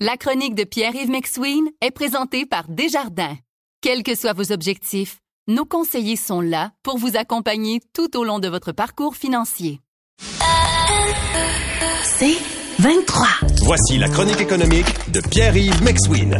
La chronique de Pierre-Yves McSween est présentée par Desjardins. Quels que soient vos objectifs, nos conseillers sont là pour vous accompagner tout au long de votre parcours financier. C'est 23. Voici la chronique économique de Pierre-Yves McSween.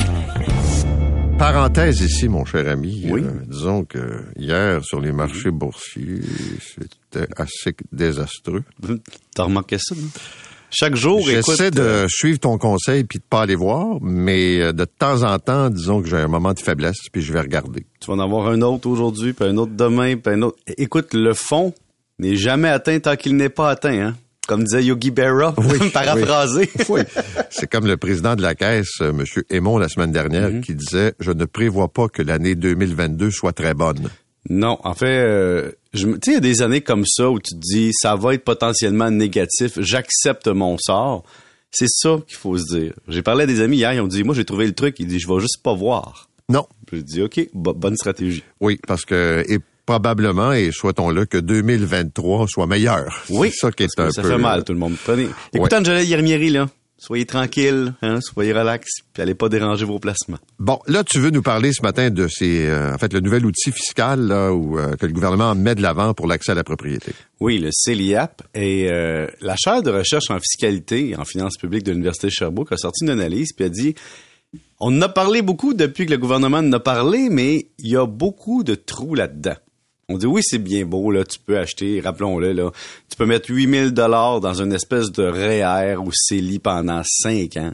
Parenthèse ici, mon cher ami. Oui. Disons que hier, sur les marchés boursiers, c'était assez désastreux. T'as remarqué ça, non? Chaque jour, j'essaie de suivre ton conseil puis de pas aller voir, mais de temps en temps, disons que j'ai un moment de faiblesse puis je vais regarder. Tu vas en avoir un autre aujourd'hui, puis un autre demain, puis un autre. Écoute, le fond n'est jamais atteint tant qu'il n'est pas atteint, hein? Comme disait Yogi Berra, oui, paraphrasé. Oui. C'est comme le président de la Caisse, M. Aymon, la semaine dernière, qui disait « Je ne prévois pas que l'année 2022 soit très bonne ». Non, en fait, tu sais, il y a des années comme ça où tu te dis « Ça va être potentiellement négatif, j'accepte mon sort ». C'est ça qu'il faut se dire. J'ai parlé à des amis hier, ils ont dit « Moi, j'ai trouvé le truc ». Ils disent « Je vais juste pas voir ». Non. J'ai dit « OK, bonne stratégie ». Oui, parce que... probablement, et souhaitons-le, que 2023 soit meilleur. Oui, c'est ça qui est un peu... Ça fait mal, tout le monde. Prenez. Écoutez, Angela Yermieri, là. Soyez tranquille, hein, soyez relax, puis allez pas déranger vos placements. Bon, là, tu veux nous parler ce matin de le nouvel outil fiscal là, que le gouvernement met de l'avant pour l'accès à la propriété. Oui, le CELIAP. Et la chaire de recherche en fiscalité et en finances publiques de l'Université de Sherbrooke a sorti une analyse puis a dit... On en a parlé beaucoup depuis que le gouvernement en a parlé, mais il y a beaucoup de trous là-dedans. On dit oui, c'est bien beau, là, tu peux acheter, rappelons-le, là, tu peux mettre 8 000 $ dans une espèce de REER ou CELI pendant 5 ans.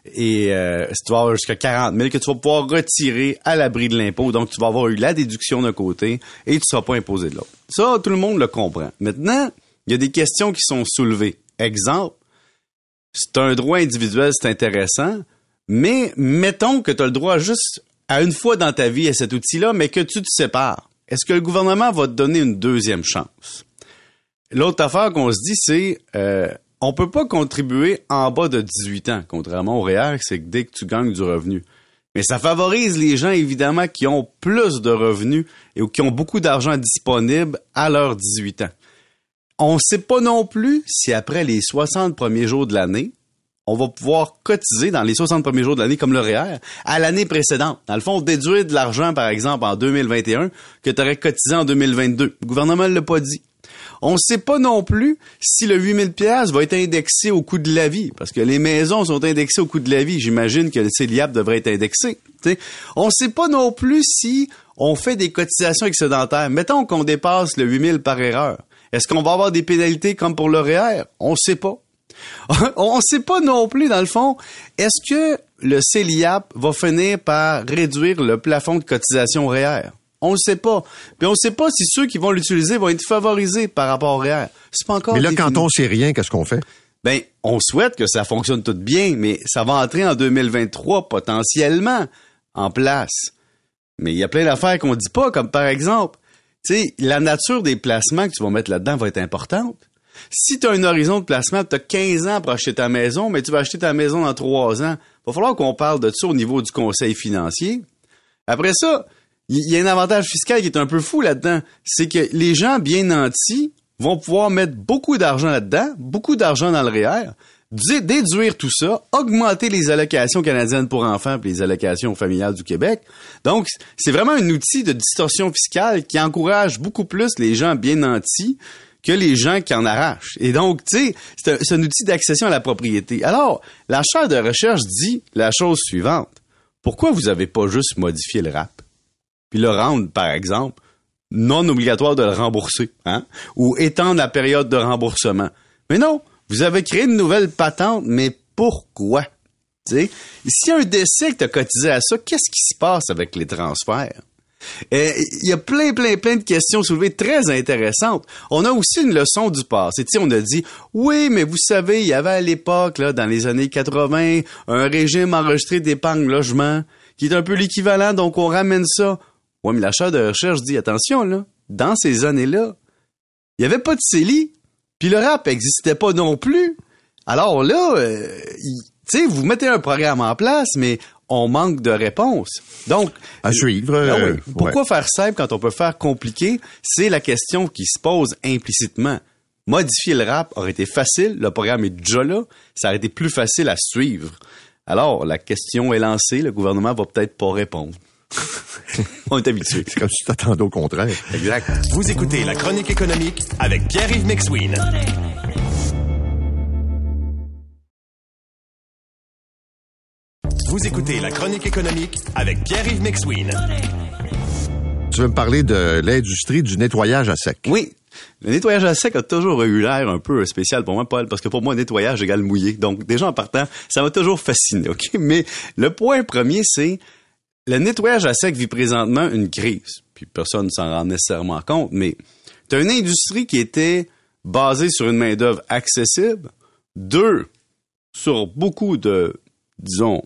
Et si tu vas avoir jusqu'à 40 000 que tu vas pouvoir retirer à l'abri de l'impôt. Donc, tu vas avoir eu la déduction d'un côté et tu ne seras pas imposé de l'autre. Ça, tout le monde le comprend. Maintenant, il y a des questions qui sont soulevées. Exemple, c'est un droit individuel, c'est intéressant, mais mettons que tu as le droit juste à une fois dans ta vie à cet outil-là, mais que tu te sépares. Est-ce que le gouvernement va te donner une deuxième chance? L'autre affaire qu'on se dit, c'est on peut pas contribuer en bas de 18 ans, contrairement au REER, c'est que dès que tu gagnes du revenu. Mais ça favorise les gens, évidemment, qui ont plus de revenus et qui ont beaucoup d'argent disponible à leurs 18 ans. On ne sait pas non plus si après les 60 premiers jours de l'année, on va pouvoir cotiser dans les 60 premiers jours de l'année, comme le REER, à l'année précédente. Dans le fond, déduire de l'argent, par exemple, en 2021, que tu aurais cotisé en 2022. Le gouvernement ne l'a pas dit. On ne sait pas non plus si le 8 000 $ va être indexé au coût de la vie, parce que les maisons sont indexées au coût de la vie. J'imagine que le CELIAP devrait être indexé. T'sais. On ne sait pas non plus si on fait des cotisations excédentaires. Mettons qu'on dépasse le 8 000 par erreur. Est-ce qu'on va avoir des pénalités comme pour le REER? On ne sait pas. On ne sait pas non plus, dans le fond, est-ce que le CELIAP va finir par réduire le plafond de cotisation REER? On ne sait pas. Puis on ne sait pas si ceux qui vont l'utiliser vont être favorisés par rapport au REER. C'est pas encore défini. Quand on sait rien, qu'est-ce qu'on fait? Ben, on souhaite que ça fonctionne tout bien, mais ça va entrer en 2023 potentiellement en place. Mais il y a plein d'affaires qu'on dit pas, comme par exemple, tu sais, la nature des placements que tu vas mettre là-dedans va être importante. Si tu as un horizon de placement, tu as 15 ans pour acheter ta maison, mais tu vas acheter ta maison dans 3 ans, il va falloir qu'on parle de ça au niveau du conseil financier. Après ça, il y a un avantage fiscal qui est un peu fou là-dedans. C'est que les gens bien nantis vont pouvoir mettre beaucoup d'argent là-dedans, beaucoup d'argent dans le REER, déduire tout ça, augmenter les allocations canadiennes pour enfants et les allocations familiales du Québec. Donc, c'est vraiment un outil de distorsion fiscale qui encourage beaucoup plus les gens bien nantis que les gens qui en arrachent. Et donc, tu sais, c'est un outil d'accession à la propriété. Alors, la chaire de recherche dit la chose suivante. Pourquoi vous avez pas juste modifié le RAP? Puis le rendre, par exemple, non obligatoire de le rembourser, hein? Ou étendre la période de remboursement. Mais non, vous avez créé une nouvelle patente, mais pourquoi? Tu sais, s'il y a un décès que tu as cotisé à ça, qu'est-ce qui se passe avec les transferts? Il y a plein de questions soulevées très intéressantes. On a aussi une leçon du passé. Tu sais, on a dit, oui, mais vous savez, il y avait à l'époque, là, dans les années 80, un régime enregistré d'épargne logement qui est un peu l'équivalent, donc on ramène ça. Oui, mais la chaire de recherche dit, attention, là, dans ces années-là, il n'y avait pas de CELI, puis le RAP n'existait pas non plus. Alors là, tu sais, vous mettez un programme en place, mais on manque de réponses. Donc, à suivre. Oui. Pourquoi faire simple quand on peut faire compliqué? C'est la question qui se pose implicitement. Modifier le RAP aurait été facile, le programme est déjà là, ça aurait été plus facile à suivre. Alors, la question est lancée, le gouvernement va peut-être pas répondre. On est habitué. C'est comme si tu t'attendais au contraire. Exact. Vous écoutez La Chronique économique avec Pierre-Yves McSween. Vous écoutez La Chronique économique avec Pierre-Yves McSween. Tu veux me parler de l'industrie du nettoyage à sec? Oui. Le nettoyage à sec a toujours eu l'air un peu spécial pour moi, Paul, parce que pour moi, nettoyage égale mouillé. Donc, déjà en partant, ça m'a toujours fasciné, OK? Mais le point premier, c'est le nettoyage à sec vit présentement une crise. Puis personne ne s'en rend nécessairement compte, mais tu as une industrie qui était basée sur une main-d'œuvre accessible. 2, sur beaucoup de, disons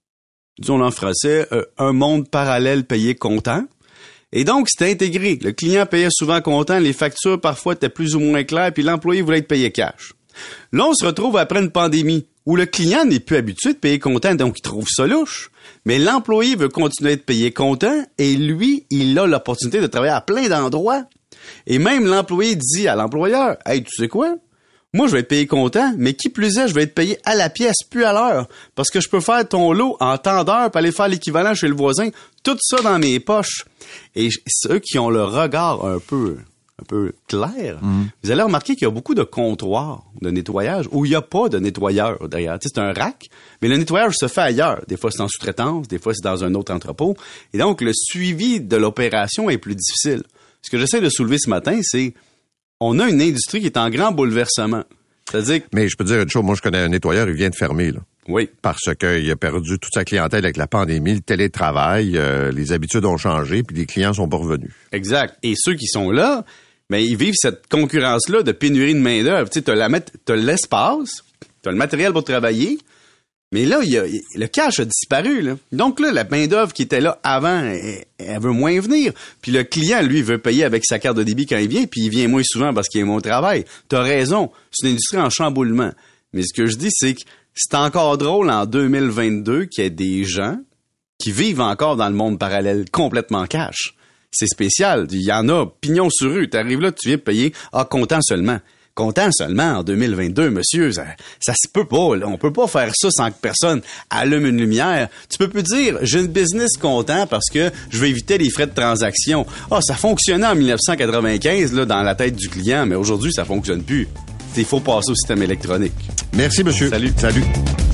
en français, un monde parallèle payé comptant. Et donc, c'était intégré. Le client payait souvent comptant, les factures parfois étaient plus ou moins claires, puis l'employé voulait être payé cash. Là, on se retrouve après une pandémie où le client n'est plus habitué de payer comptant, donc il trouve ça louche. Mais l'employé veut continuer à être payé comptant et lui, il a l'opportunité de travailler à plein d'endroits. Et même l'employé dit à l'employeur, « Hey, tu sais quoi? Moi, je vais être payé comptant, mais qui plus est, je vais être payé à la pièce, plus à l'heure, parce que je peux faire ton lot en temps d'heure pour aller faire l'équivalent chez le voisin, tout ça dans mes poches. » Et ceux qui ont le regard un peu clair, vous allez remarquer qu'il y a beaucoup de comptoirs de nettoyage où il n'y a pas de nettoyeur derrière. Tu sais, c'est un rack, mais le nettoyage se fait ailleurs. Des fois, c'est en sous-traitance, des fois, c'est dans un autre entrepôt. Et donc, le suivi de l'opération est plus difficile. Ce que j'essaie de soulever ce matin, c'est on a une industrie qui est en grand bouleversement. C'est-à-dire que... Mais je peux te dire une chose, moi je connais un nettoyeur, il vient de fermer, là. Oui. Parce qu'il a perdu toute sa clientèle avec la pandémie, le télétravail, les habitudes ont changé, puis les clients sont pas revenus. Exact. Et ceux qui sont là, ben ils vivent cette concurrence-là de pénurie de main-d'œuvre. Tu sais, t'as l'espace, t'as le matériel pour travailler, mais là, le cash a disparu, là. Donc là, la main-d'œuvre qui était là avant, elle veut moins venir. Puis le client, lui, veut payer avec sa carte de débit quand il vient, puis il vient moins souvent parce qu'il est moins au travail. T'as raison. C'est une industrie en chamboulement. Mais ce que je dis, c'est que c'est encore drôle en 2022 qu'il y ait des gens qui vivent encore dans le monde parallèle complètement cash. C'est spécial. Il y en a pignon sur rue. T'arrives là, tu viens payer comptant seulement. Comptant seulement en 2022, monsieur, ça se peut pas. Là. On peut pas faire ça sans que personne allume une lumière. Tu peux plus dire, j'ai une business comptant parce que je veux éviter les frais de transaction. Ça fonctionnait en 1995 là, dans la tête du client, mais aujourd'hui, ça fonctionne plus. Il faut passer au système électronique. Merci, monsieur. Salut. Salut.